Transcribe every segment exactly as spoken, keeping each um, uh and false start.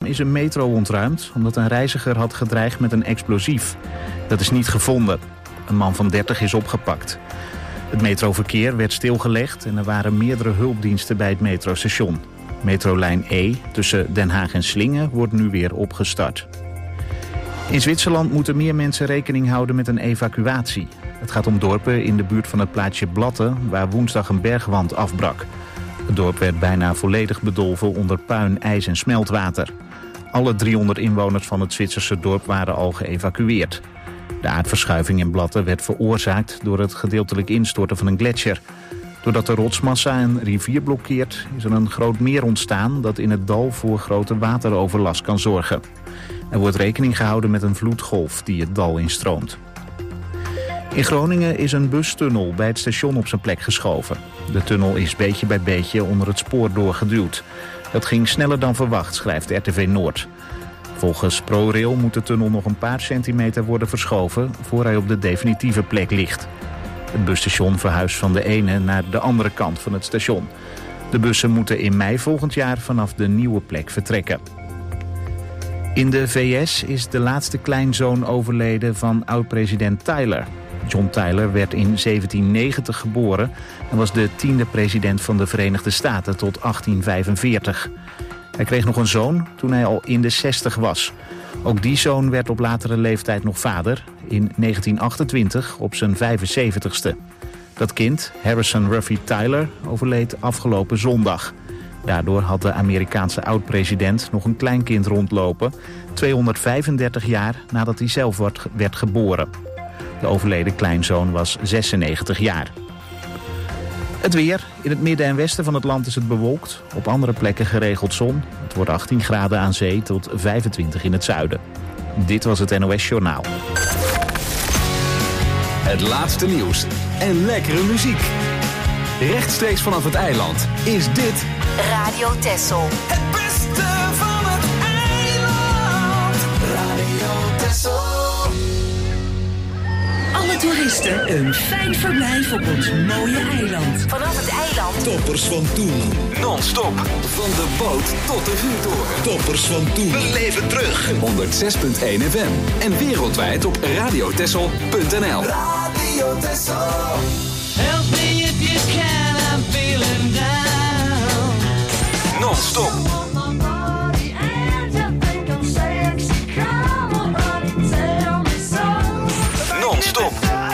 is een metro ontruimd omdat een reiziger had gedreigd met een explosief. Dat is niet gevonden. Een man van dertig is opgepakt. Het metroverkeer werd stilgelegd en er waren meerdere hulpdiensten bij het metrostation. Metrolijn E tussen Den Haag en Slingen wordt nu weer opgestart. In Zwitserland moeten meer mensen rekening houden met een evacuatie. Het gaat om dorpen in de buurt van het plaatsje Blatten, waar woensdag een bergwand afbrak. Het dorp werd bijna volledig bedolven onder puin, ijs en smeltwater. Alle driehonderd inwoners van het Zwitserse dorp waren al geëvacueerd. De aardverschuiving in Blatten werd veroorzaakt door het gedeeltelijk instorten van een gletsjer. Doordat de rotsmassa een rivier blokkeert, is er een groot meer ontstaan dat in het dal voor grote wateroverlast kan zorgen. Er wordt rekening gehouden met een vloedgolf die het dal instroomt. In Groningen is een bustunnel bij het station op zijn plek geschoven. De tunnel is beetje bij beetje onder het spoor doorgeduwd. Dat ging sneller dan verwacht, schrijft R T V Noord. Volgens ProRail moet de tunnel nog een paar centimeter worden verschoven voor hij op de definitieve plek ligt. Het busstation verhuist van de ene naar de andere kant van het station. De bussen moeten in mei volgend jaar vanaf de nieuwe plek vertrekken. In de V S is de laatste kleinzoon overleden van oud-president Tyler. John Tyler werd in zeventien negentig geboren en was de tiende president van de Verenigde Staten tot achttien vijfenveertig. Hij kreeg nog een zoon toen hij al in de zestig was. Ook die zoon werd op latere leeftijd nog vader, in negentien achtentwintig op zijn vijfenzeventigste. Dat kind, Harrison Ruffy Tyler, overleed afgelopen zondag. Daardoor had de Amerikaanse oud-president nog een kleinkind rondlopen, tweehonderdvijfendertig jaar nadat hij zelf werd geboren. De overleden kleinzoon was zesennegentig jaar. Het weer. In het midden en westen van het land is het bewolkt. Op andere plekken geregeld zon. Het wordt achttien graden aan zee tot vijfentwintig in het zuiden. Dit was het N O S Journaal. Het laatste nieuws en lekkere muziek. Rechtstreeks vanaf het eiland is dit Radio Texel. Het beste van het eiland. Radio Texel. Alle toeristen een fijn verblijf op ons mooie eiland. Vanaf het eiland. Toppers van toen. non-stop van de boot tot de vuurtoren. Toppers van toen. We leven terug. honderdzes komma één F M en wereldwijd op radiotessel punt n l. Radio Texel. Help me if you can, I'm feeling down. Non-stop. Non-stop.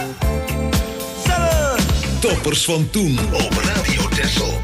Toppers van toen op Radio Texel.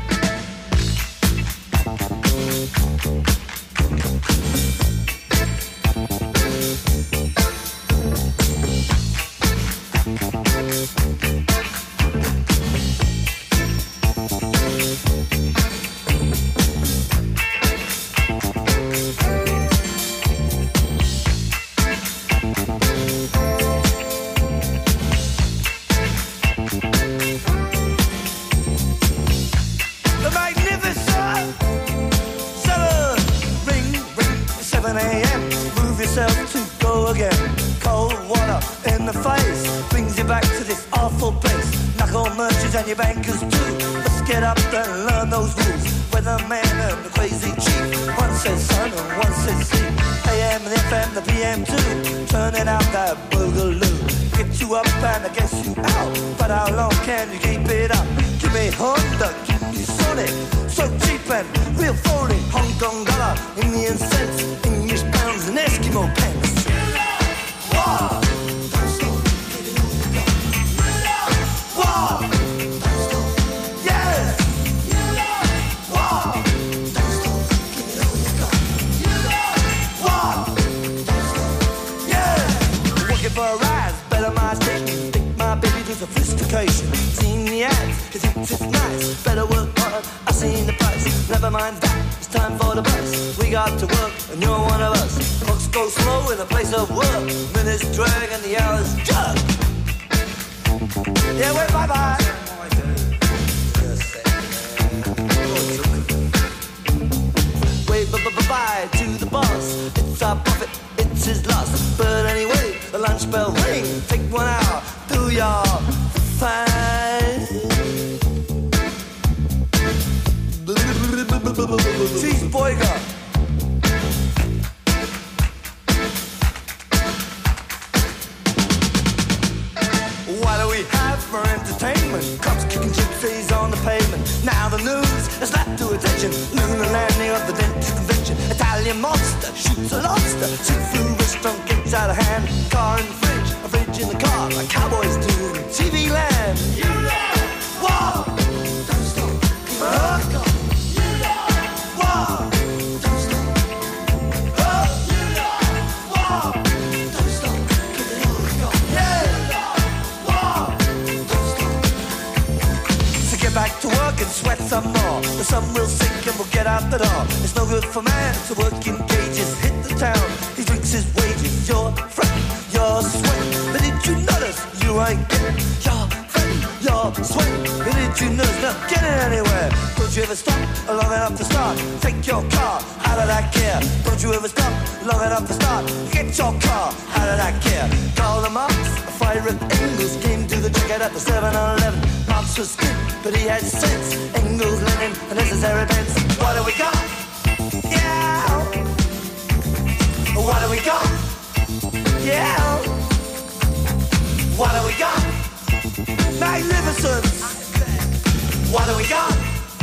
mention. Lunar landing of the dentist convention. Italian monster shoots a lobster. Seafood restaurant gets out of hand. Car in the fridge, a fridge in the car, like cowboys do in T V land. You know, whoa, don't stop, keep it up. You know, whoa, don't stop, oh, you know, whoa, don't stop, keep it up. Yeah, whoa, don't stop. So get back to work and sweat some more. The sun will sink and we'll get out the door. It's no good for man to work in cages. Hit the town, he drinks his wages. You're fretting, you're sweating. But did you notice you ain't getting? You're fretting, you're sweating. But did you notice not getting anywhere? Don't you ever stop long enough to start? Take your car out of that gear. Don't you ever stop long enough to start? Get your car out of that gear. Call the Marx, a fire at Engels came to the checkout at the seven eleven. Marx was good, but he had sense. Engels, Lenin, the necessary pence. What do we got? Yeah. What do we got? Yeah. What do we got? Magnificent. What do we got?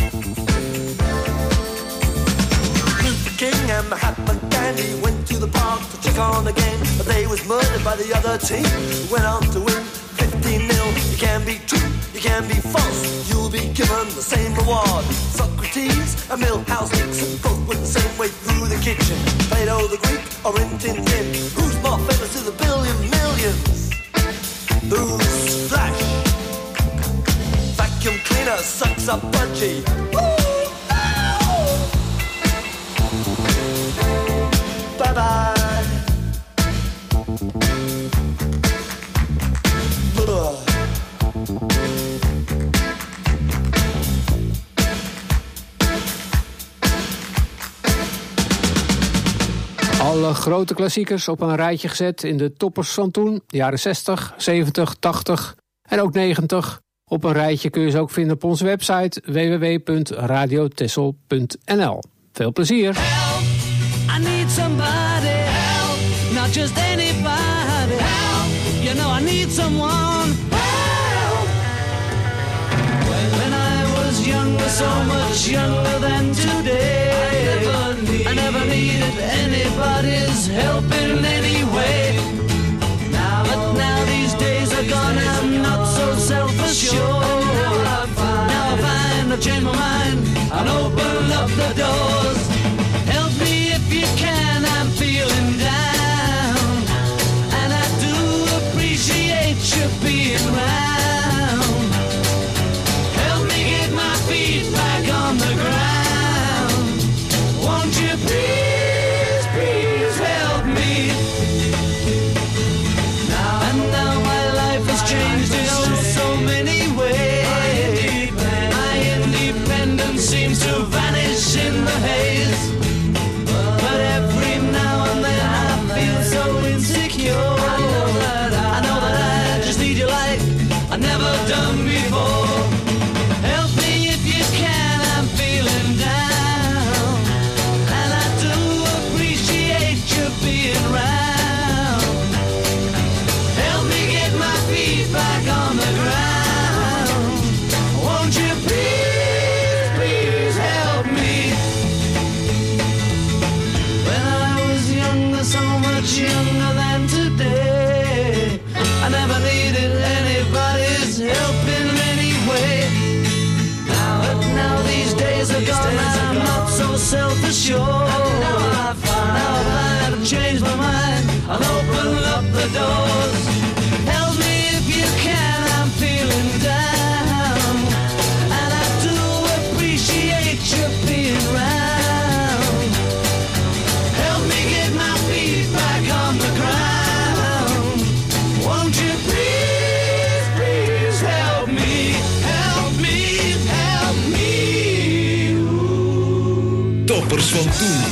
Luther King and Mahatma Gandhi went to the park to check on the game, but they was murdered by the other team, who went on to win fifteen nil. You can be true, you can be false, you'll be given the same reward. Socrates and Milhouse Nixon both went the same way through the kitchen. Plato the Greek or Rin Tin Tin, who's more famous to the billion millions? Who's Flash? Vacuum cleaner sucks up budgie. Bye bye. Alle grote klassiekers op een rijtje gezet in de toppers van toen. De jaren zestig, zeventig, tachtig en ook negentig. Op een rijtje kun je ze ook vinden op onze website w w w punt radio tessel punt n l. Veel plezier! Help, I need somebody. Help, not just anybody. Help, you know I need someone. Help. When I was younger, so much younger than today, I never, need, I never needed anybody's help in any way. Now, but now these days are gone, I'm not so self-assured. Now I find, now I find I've changed my mind and open up the doors. Help me if you can, I'm feeling down, and I do appreciate you being around. Help me get my feet back on the ground. Won't you please, please help me? Now and now my life has changed in oh so many ways. My independence seems to vanish in the haze. But every now and then I feel so insecure. I know that I, I know that I just need you like I've never done before. Help me if you can, I'm feeling down, and I do appreciate you being around. Help me get my feet back on the ground. Won't you please, please help me? When I was younger, so much younger than today, I never needed anybody's help in any way. Now, but now these days are gone, I'm not so self-assured. Now I find, now I find I've changed my mind, I'll open up the doors. Help me if you can, I'm feeling down, and I do appreciate you being around. Help me get my feet back on the ground. Won't you please, please help me, help me, help me. Toppers van toen.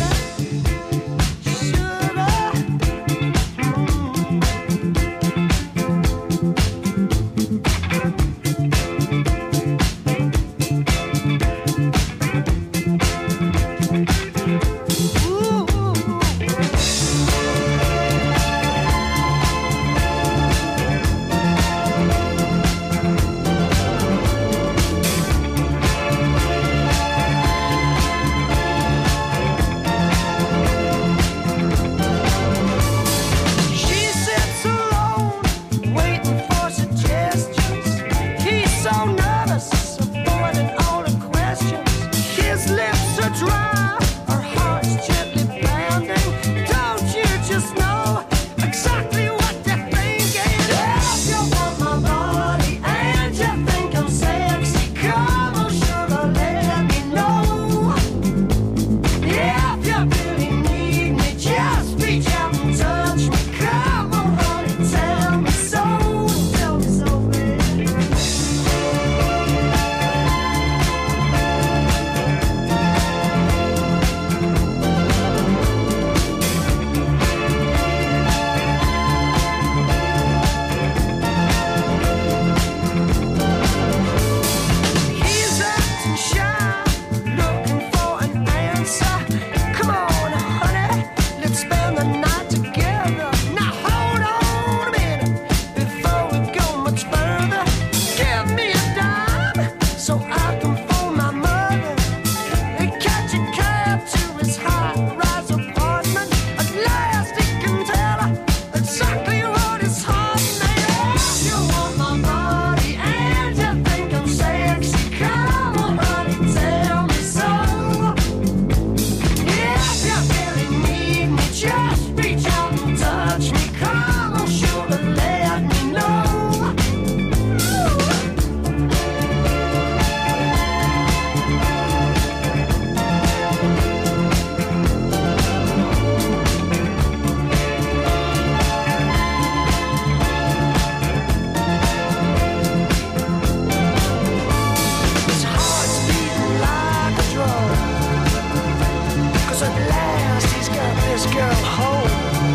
this girl home.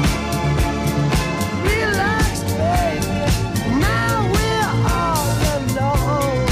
Relax, baby. Now we're all alone.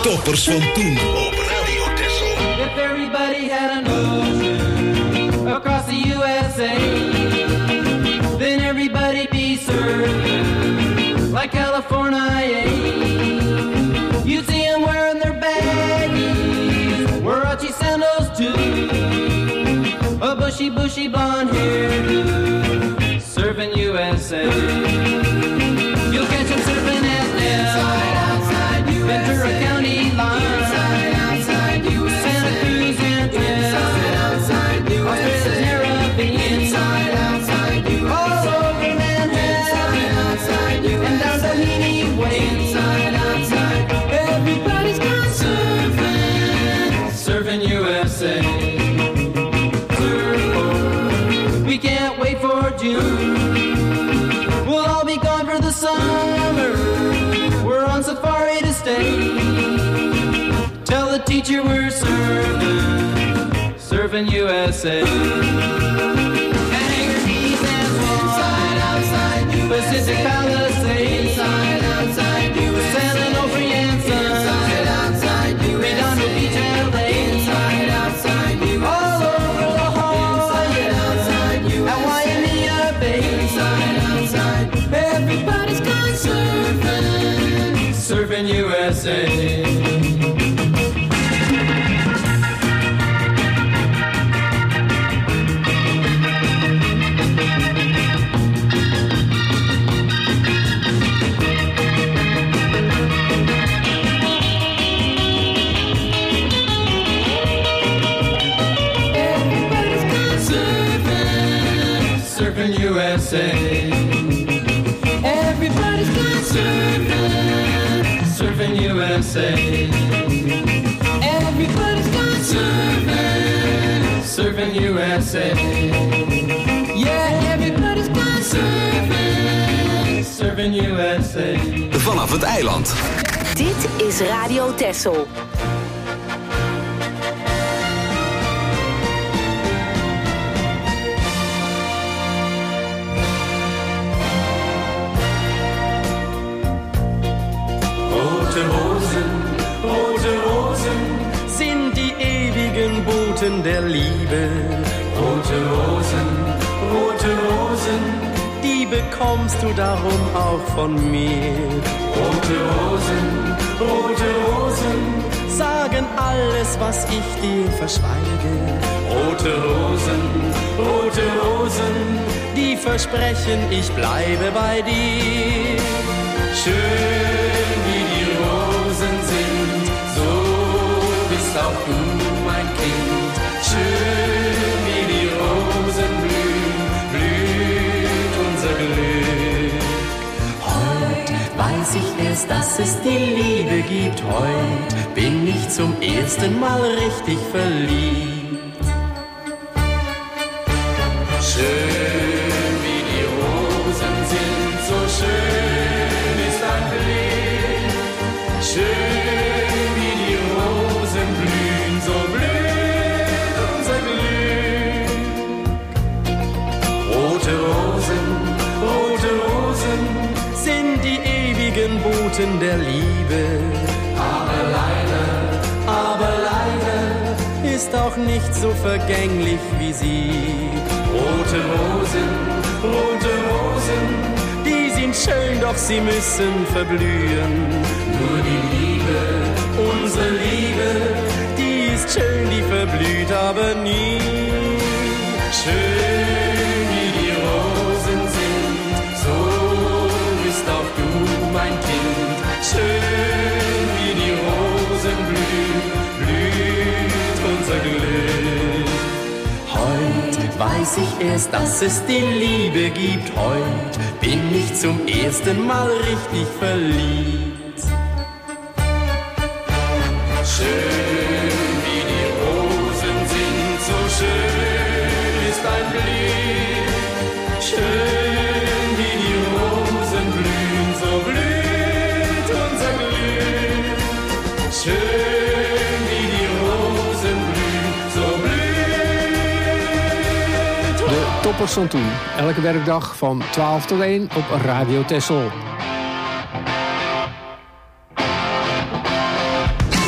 Toppers van toen op Radio Texel. If everybody had an ocean across the U S A, then everybody'd be served like California. You'd see them wearing their baggies, Warachi sandals too, a bushy, bushy blonde hairdo, serving U S A. You'll catch them surfing at Inside, outside U S A. Ventura County line. Inside, outside U S A. Santa Cruz and Inside, outside U S A. Australia's Caribbean. Inside, outside U S A. All over Manhattan. Inside, outside U S A. And down Doheny Way. Inside, outside. Everybody's gone surfing, surfing U S A. Surfing. We can't wait for June. We'll all be gone for the summer. We're on safari to stay. Tell the teacher we're surfing, surfing U S A. Hangar Keys and Swan. Inside, outside U S A. Pacific Palisades. Inside, outside U S A. San Onofre and Son. Inside, outside U S A. Redondo Beach, L A. Inside, outside U S A. All over La Jolla. Inside, outside U S A. At Waimea Bay. Inside, outside. Everybody's gone surfing, surfing U S A. Surfing U S A. Everybody's gone surfing, surfing U S A. Everybody's gone surfing, surfing U S A. Yeah, everybody's gone surfing, surfing U S A. Vanaf het eiland. Dit is Radio Texel. Rote Rosen, rote Rosen sind die ewigen Boten der Liebe. Rote Rosen, rote Rosen, die bekommst du darum auch von mir. Rote Rosen, rote Rosen sagen alles, was ich dir verschweige. Rote Rosen, rote Rosen, die versprechen, ich bleibe bei dir. Schön wie die Rosen sind, so bist auch du mein Kind. Schön wie die Rosen blühen, blüht unser Glück. Heut weiß ich erst, dass es die Liebe gibt. Heut bin ich zum ersten Mal richtig verliebt. Schön wie die Rosen sind, so schön ist dein Blick. Schön wie die Rosen blühen, so blüht unser Glück. Rote Rosen, rote Rosen sind die ewigen Boten der Liebe. Aber leider, aber leider ist auch nicht so vergänglich wie sie. Rote Rosen, rote Rosen, die sind schön, doch sie müssen verblühen. Nur die Liebe, unsere Liebe, die ist schön, die verblüht aber nie. Schön wie die Rosen sind, so bist auch du mein Kind. Schön wie die Rosen blühen, blüht unser Glück. Heut weiß ich erst, dass es die Liebe gibt. Heut bin ich zum ersten Mal richtig verliebt. Schön wie die Rosen sind, so schön ist dein Blick. Schön wie die Rosen blühen, so blüht unser Glück. Schön wie die Rosen blühen, so blüht. De Toppers van toen. Elke werkdag van twaalf tot één op Radio Texel.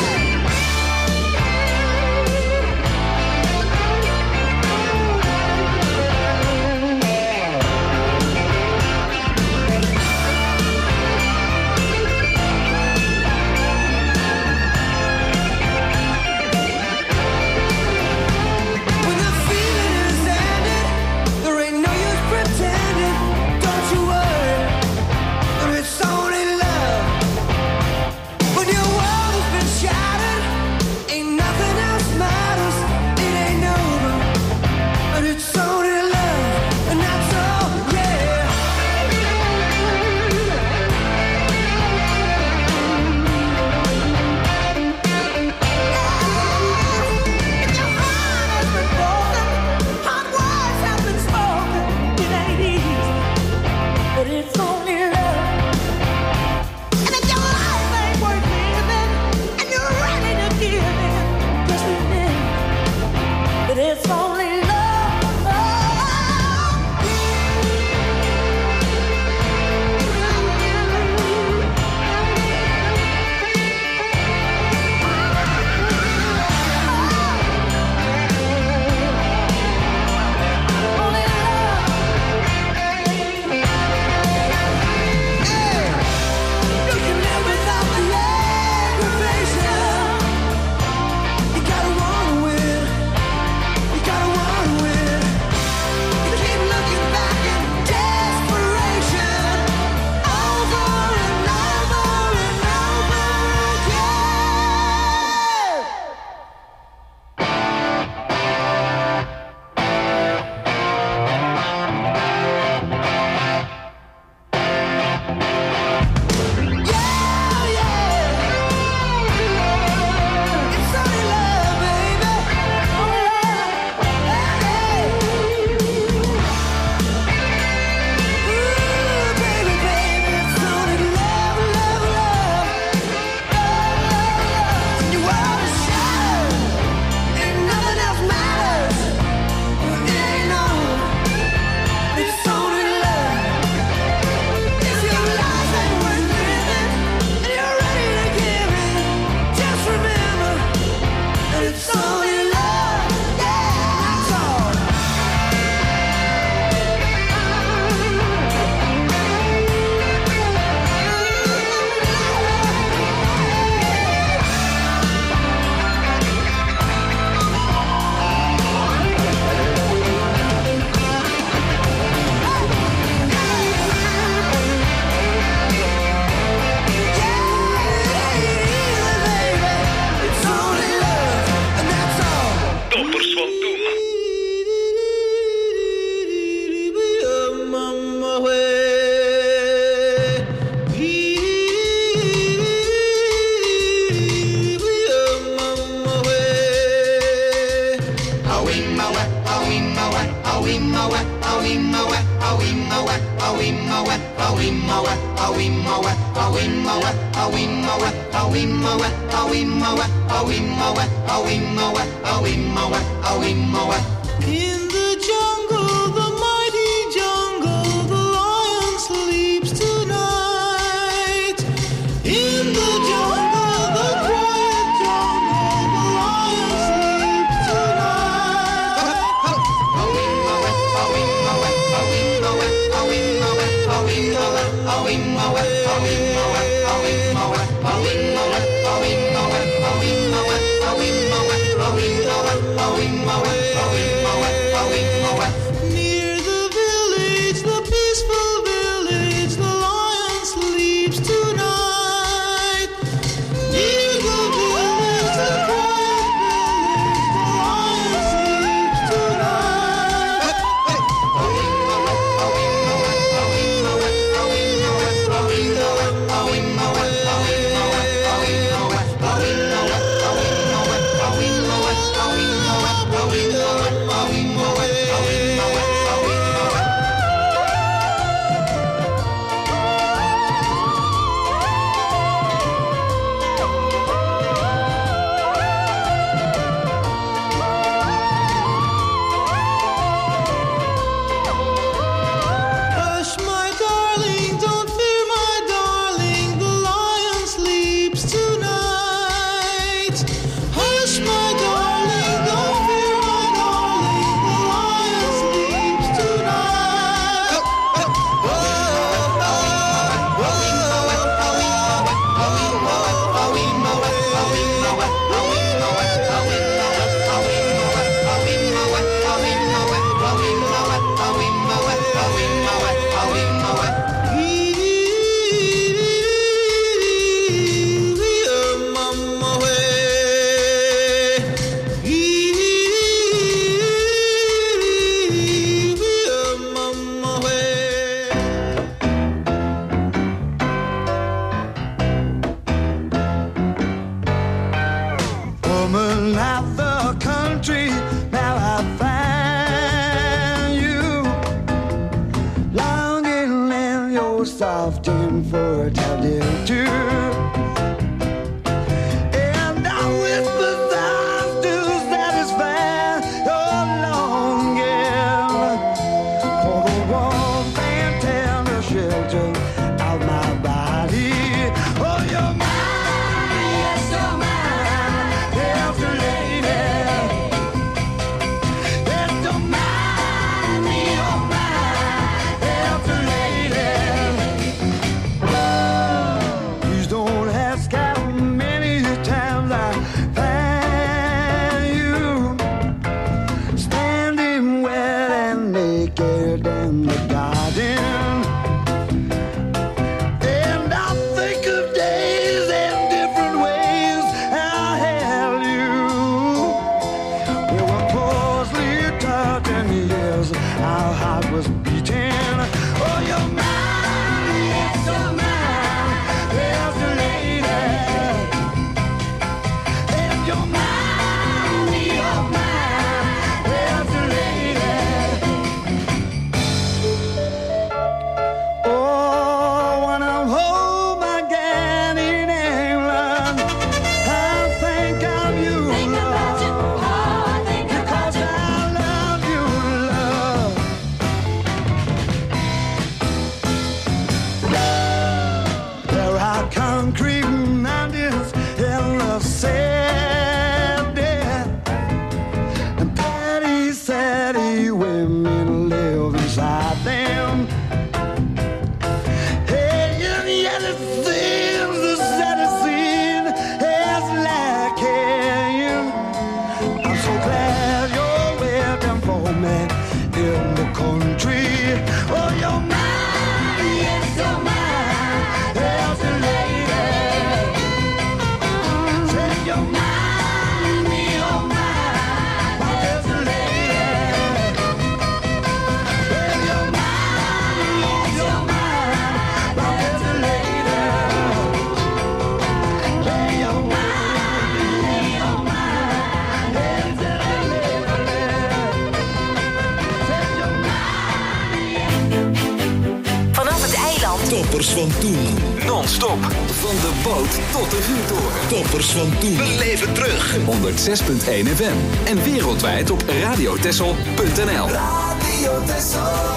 In the jungle, the mighty jungle, the lion sleeps tonight. In the jungle, the quiet jungle, the lion sleeps tonight. Near the village, the peaceful village, the lion sleeps tonight. Near the village, the quiet village, the lion sleeps Hush, my darling, don't fear, my darling, the lion sleeps tonight. Hush, my darling, don't fear, my darling, the lion sleeps tonight. Woman of the country, now I find you longing in your soft infertility too. And I whisper sounds to satisfy your longing for the warmth and tender shelter of my body. Oh, you're mine, yes, you're mine, after lady. Yes, you're mine, you're mine, after lady. Please don't Toppers van toen. Non-stop. Van de boot tot de vuurtoren. Toppers van toen. We leven terug. honderdzes punt één F M. En wereldwijd op radiotessel punt n l. Radio Tessel.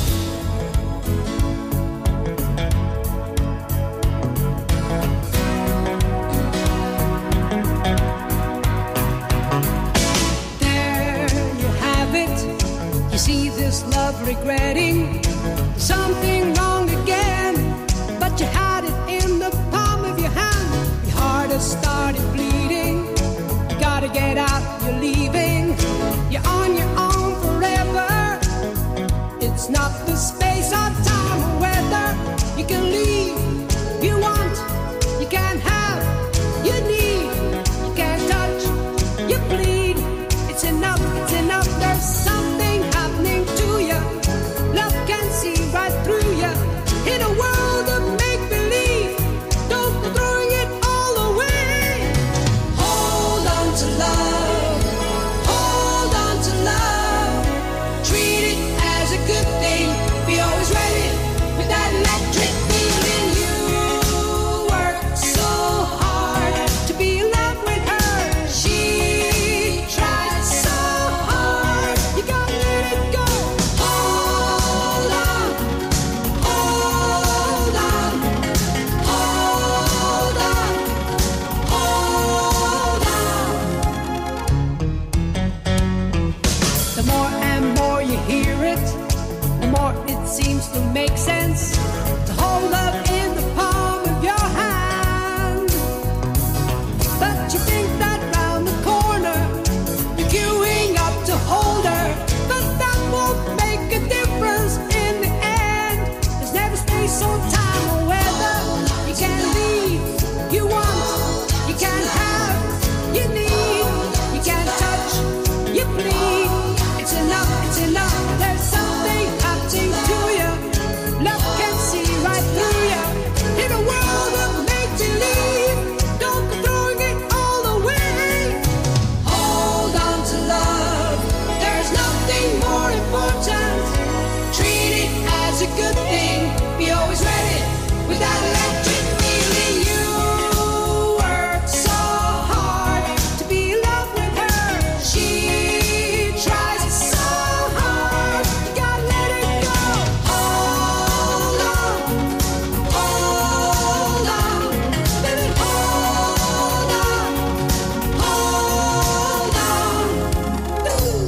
See this love regretting something wrong again, but you had it in the palm of your hand. Your heart has started bleeding. You gotta get out, you're leaving. You're on your own forever. It's not the space or time or weather. You can leave, you want, you can't have, you need, you can't touch, you bleed. It's enough, it's enough, there's something happening to you. Love can see right through you. In a world of make-believe, don't go throwing it all away. Hold on to love, hold on to love. Treat it as a good thing. Be always ready with that electric feeling. You work so hard to be in love with her. She tried so hard. You gotta let it go. Hold on, hold on, hold on, hold on. The more and more you hear it, the more it seems to make sense to hold up in the palm of your hand. But you think that round the corner you're queuing up to hold her, but that won't make a difference in the end. There's never space or time or weather. You can't leave, you want, you can't have, you need, you can't touch, you bleed. It's enough, it's enough. There's something happening to you. Love can see right through you. In a world of make-believe, don't go throwing it all away. Hold on to love. There's nothing more important. Treat it as a good thing. Be always ready with that electric feeling. You work so hard to be in love with her. She tries so hard. You gotta let it go. Hold on, hold on, baby, hold on, hold on. Ooh.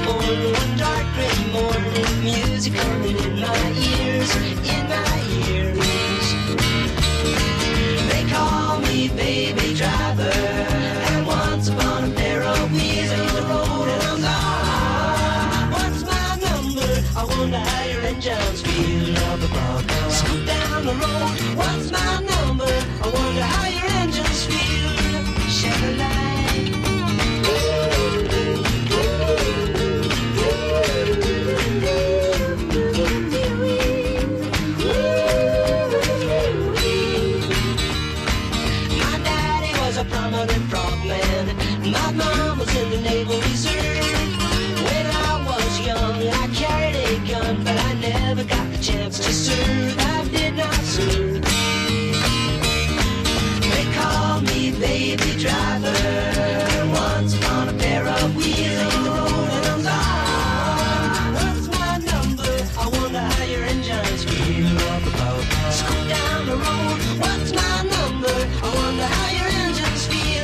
morning, one dark gray morning, music coming in my ears, in my ears. They call me baby driver, and once upon a pair of wheels on the road and I'm gone. What's my number? I wonder how your engines feel. Scoot down the road. What's my number? I wonder how your engines feel. Shed a light. My daddy was a prominent frogman. My mom was in the Naval Reserve. When I was young, I carried a gun, but I never got the chance to serve. I did not serve. They call me baby driver. Once upon a pair of wheels on the road and I'm gone. What's my number? I wonder how your engines feel. Scoot down the road. What's my number? I wonder how your engines feel.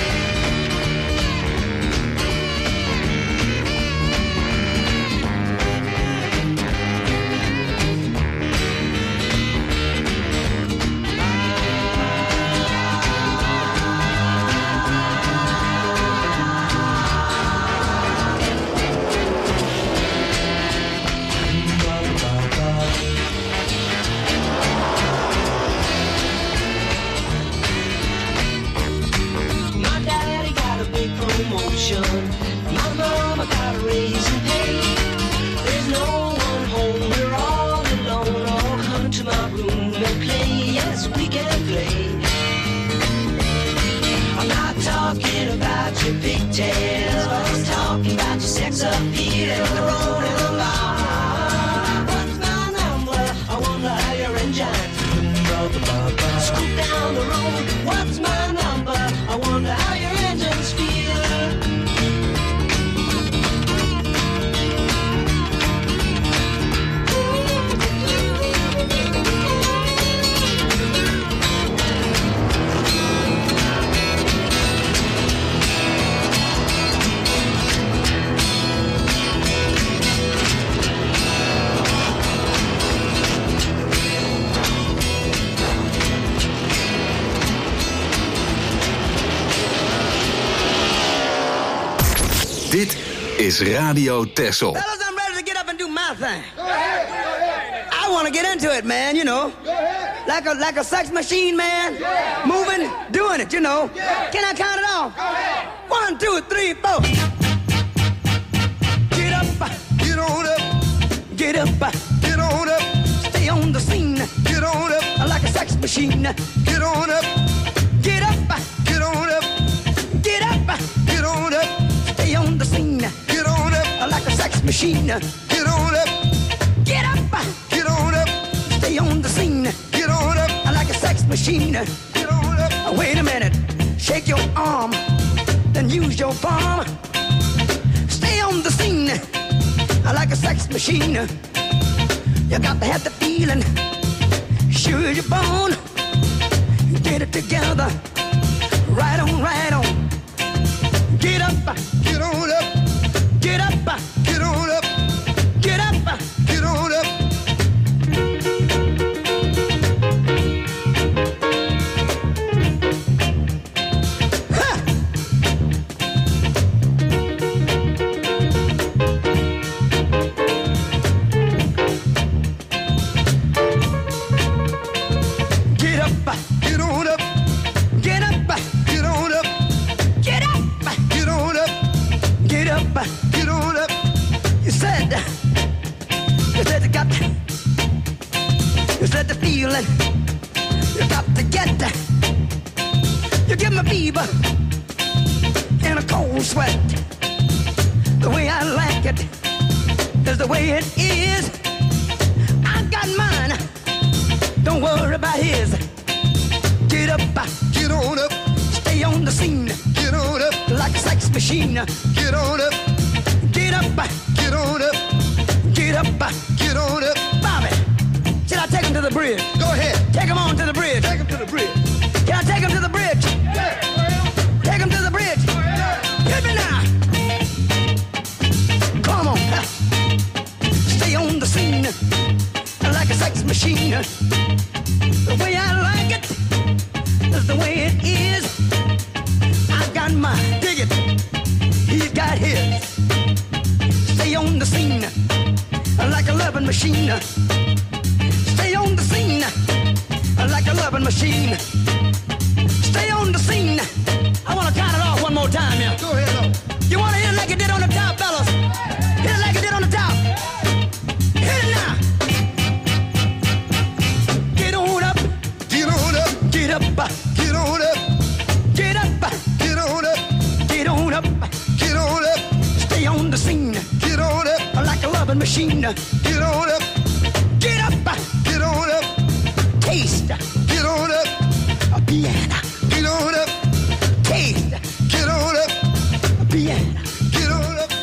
My mama got a raise in pay. There's no one home, we're all alone. All come to my room and play. Yes, we can play. I'm not talking about your pigtails, but I'm talking about your sex appeal and the road and the law. What's my number? I wonder how your engine feels. Scoot down the road. What's my number? I wonder how your engines feel. Dit is Radio Texel. Fellas, I'm ready to get up and do my thing. Go ahead, go ahead. I want to get into it, man, you know. Go ahead. Like a like a sex machine, man. Yeah. Moving, doing it, you know. Yeah. Can I count it off? Go ahead. One, two, three, four. Get up, get on up. Get up, get on up. Stay on the scene. Get on up. Like a sex machine. Get on up. Get up, get on up. Get up, get on up. Stay on the scene. Get on up. Like a sex machine. Get on up. Get up, get on up. Stay on the scene. Get on up. Like a sex machine. Get on up. Wait a minute. Shake your arm. Then use your palm. Stay on the scene. Like a sex machine. You got to have the feeling. Sure you're born. Get it together. Right on, right on. Get up, get on up. Get up, get on up. Get up, get on up. Ha! Get up, get on up. Get up, get on up. Get up, get on up. Get up, get on up. You said, you said you got, you said the feeling, you got to get, you give me fever and a cold sweat. The way I like it is the way it is. I got mine, don't worry about his. Get up, get on up. Stay on the scene. Get on up. Like a sex machine. Get on up. Get up, get on up. Get up, get on up. Bobby, should I take him to the bridge? Go ahead. Take him on to the bridge. Take him to the bridge. Can I take him to the bridge? Yeah. Take him to the bridge. Yeah. Hit me now. Come sex machine. The way I like it is the way it is. I've got my dig it, he's got his. Stay on the scene like a loving machine. Stay on the scene like a loving machine. Stay on the scene. I want to count it off one more time, yeah. Go ahead. You want to hit it like it did on the top, fellas? Hit it like it did on the top. Hit it now. Get on up. Get on up. Get up. Get on up. Get up. Get on up. Get on up. Get on up. Stay on the scene. Get on up. Like a loving machine. Get on up. Get up. Get on up. Taste. Get on up. A piano. Get on up. Taste. Get on up. A piano. Get on up.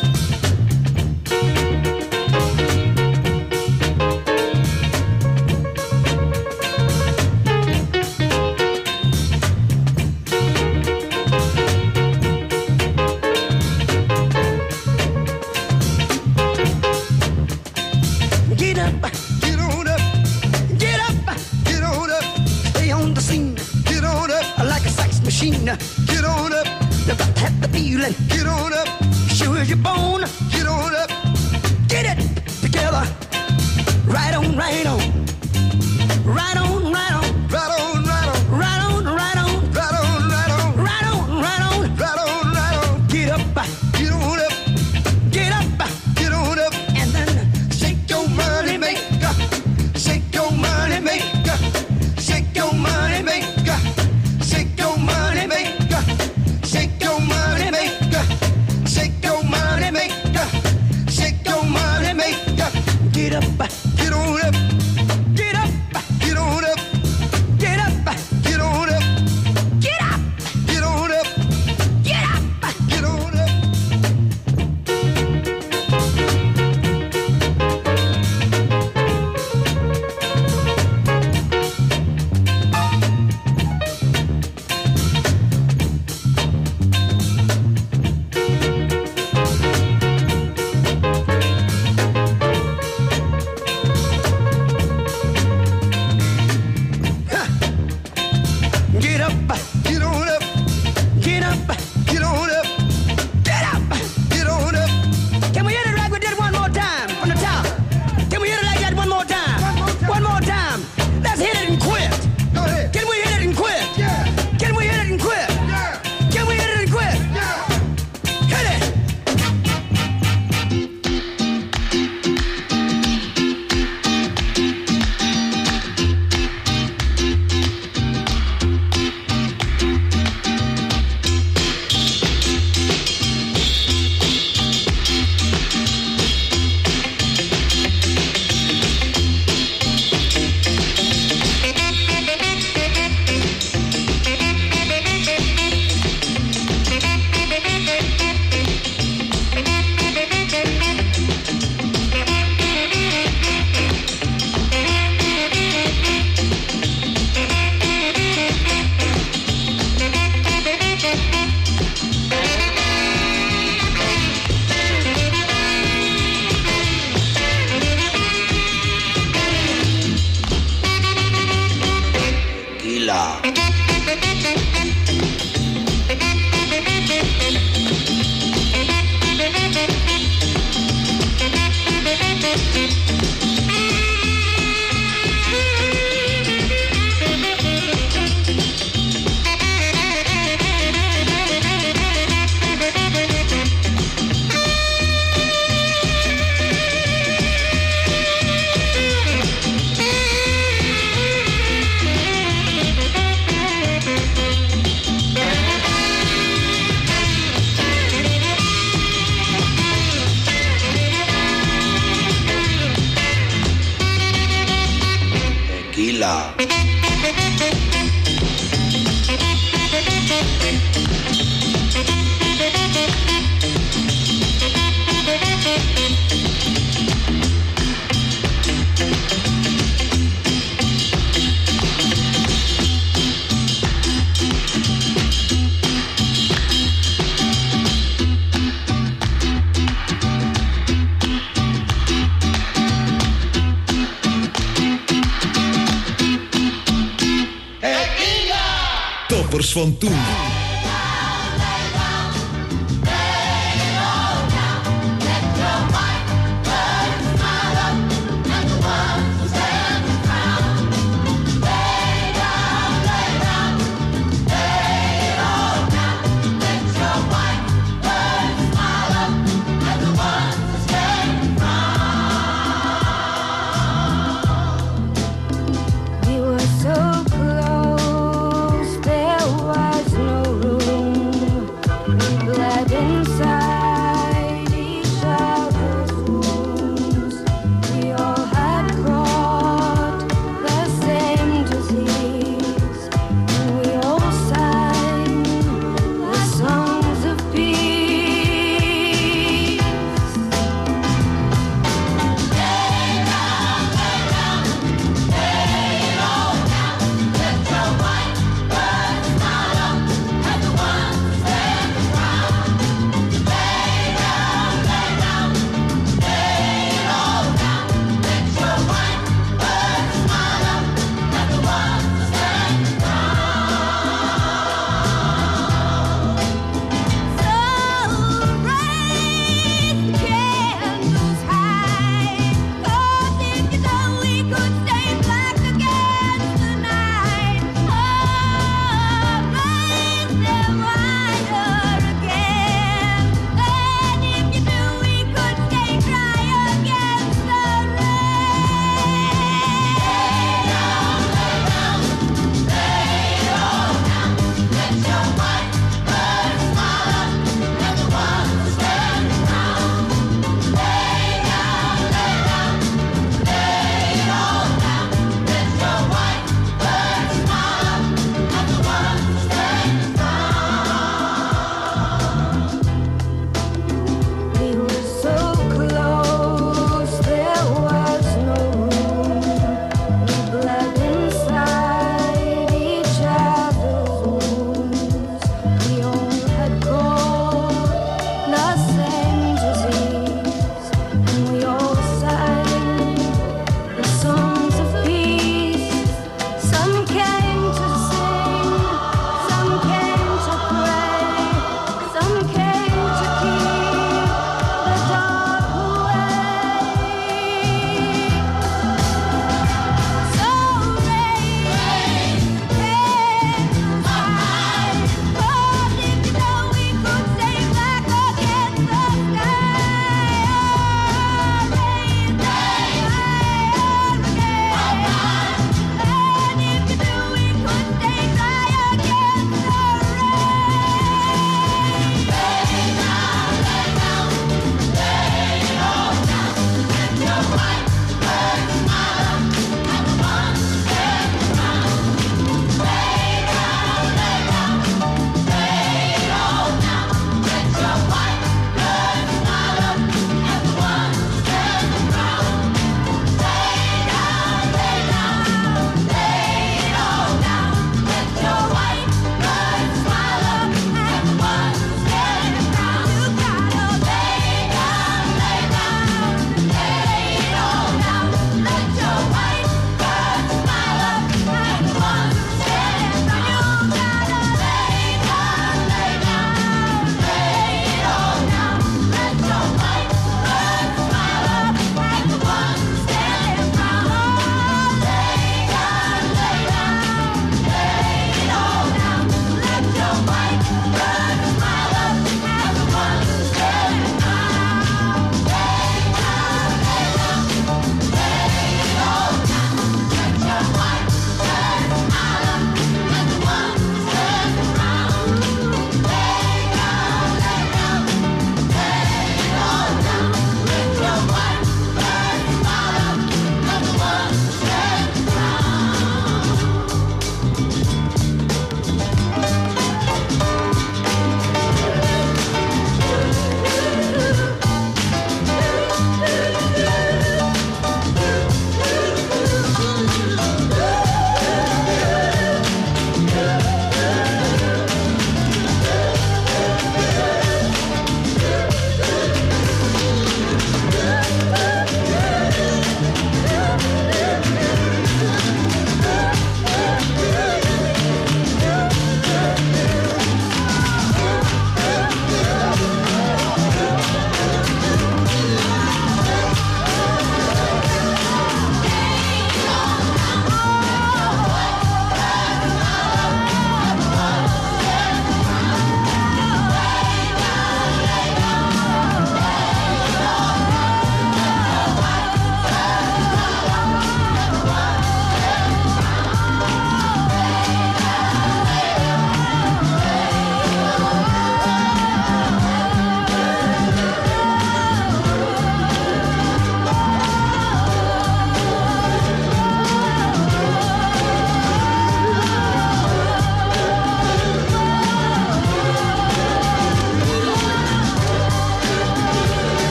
Get up. Get on up. Get up. Get on up. Stay on the scene. Get on up. Like a sex machine. Get on up. You got to have the feeling. Get on up. Sure as you're born. Get on up. Get it together. Right on, right on. Right on, right on. Right on, right on. Right on, right on. Right on, right on. Right on, right on. Right on, right on. Get up. Get on up. Get up. Get on up. And then shake your money maker. Shake your money maker. Shake your money maker. Shake your money maker. Shake your money maker. Shake your money maker. Shake your money maker. Get up. Get on up. Get up. Get on up. Get up. Get on up. Get up. Get on up. Get up. Get on up. Get up, get on up, get up, get on up, get up, get on up. Can we hit it like we did one more time from the top? Can we hit it like that one more time? One more time. Let's hit it and quit. Go ahead. Can we hit it and quit? Yeah. Can we hit it and quit? Yeah. Can we hit it and quit? Yeah. Hit it. toppers van toen. We were so close, there was no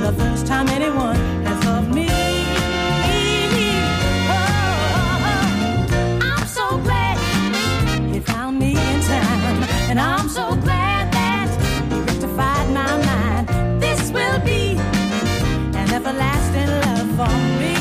the first time anyone has loved me. Oh, oh, oh. I'm so glad you found me in time, and I'm so glad that you rectified my mind. This will be an everlasting love for me.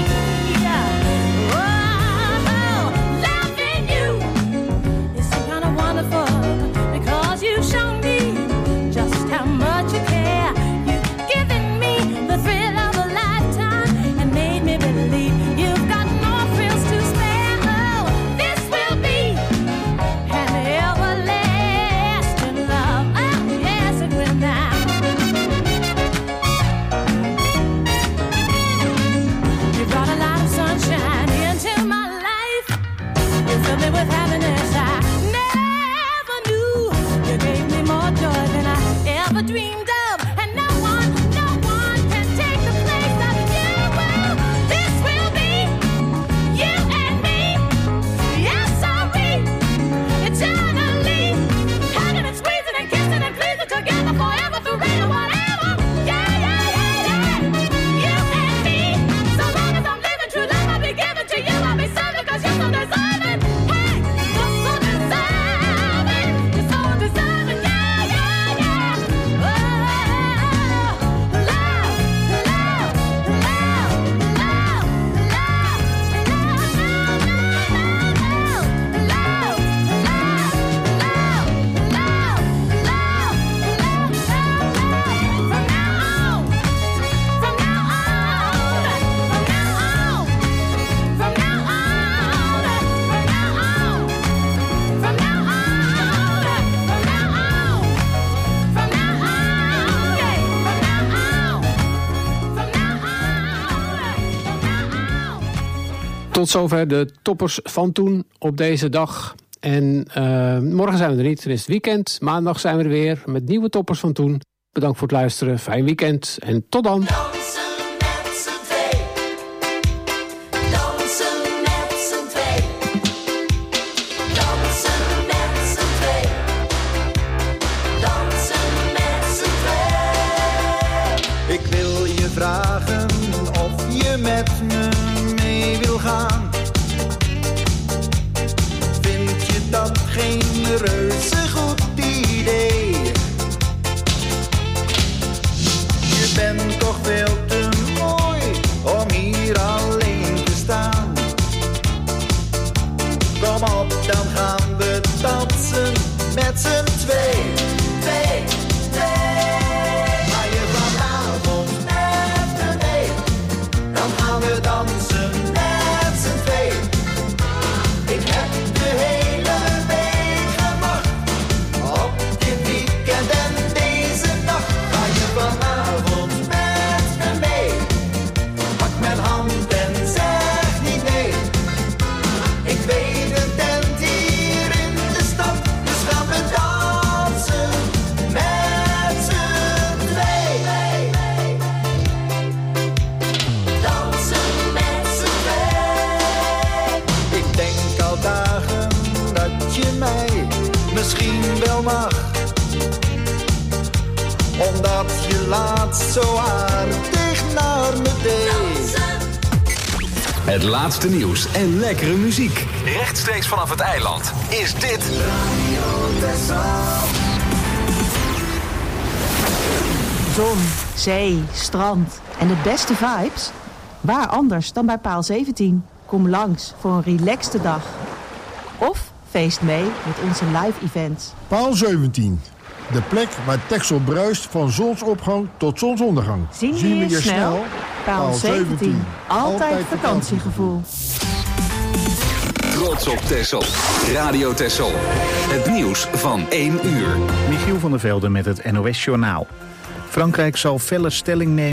Tot zover de toppers van toen op deze dag. En uh, morgen zijn we er niet, er is het weekend. Maandag zijn we er weer met nieuwe toppers van toen. Bedankt voor het luisteren, fijn weekend en tot dan. Ik wil je vragen of je met me mee wil gaan. Vind je dat geen reuze goed idee? Je bent toch veel te mooi om hier alleen te staan. Kom op, dan gaan we dansen met z'n twee. Twee, twee. Ga je vanavond met me mee? Dan gaan we dansen met z'n twee. Ik heb de hele week gewacht op dit weekend en deze dag. Ga je vanavond met me mee? Pak mijn hand en zeg niet nee. Ik weet een tent hier in de stad, dus gaan we dansen met z'n twee. Dansen met z'n twee. Ik denk al dagen dat je mij misschien wel mag, omdat je laatst zo aardig naar me deed. Het laatste nieuws en lekkere muziek. Rechtstreeks vanaf het eiland is dit Radio Texel. Zon, zee, strand en de beste vibes? Waar anders dan bij Paal zeventien? Kom langs voor een relaxte dag. Of feest mee met onze live events. Paal zeventien. De plek waar Texel bruist van zonsopgang tot zonsondergang. Zien we je snel? Paal zeventien. Altijd vakantiegevoel. Trots op Texel. Radio Texel. Het nieuws van één uur. Michiel van der Velde met het N O S Journaal. Frankrijk zal felle stelling nemen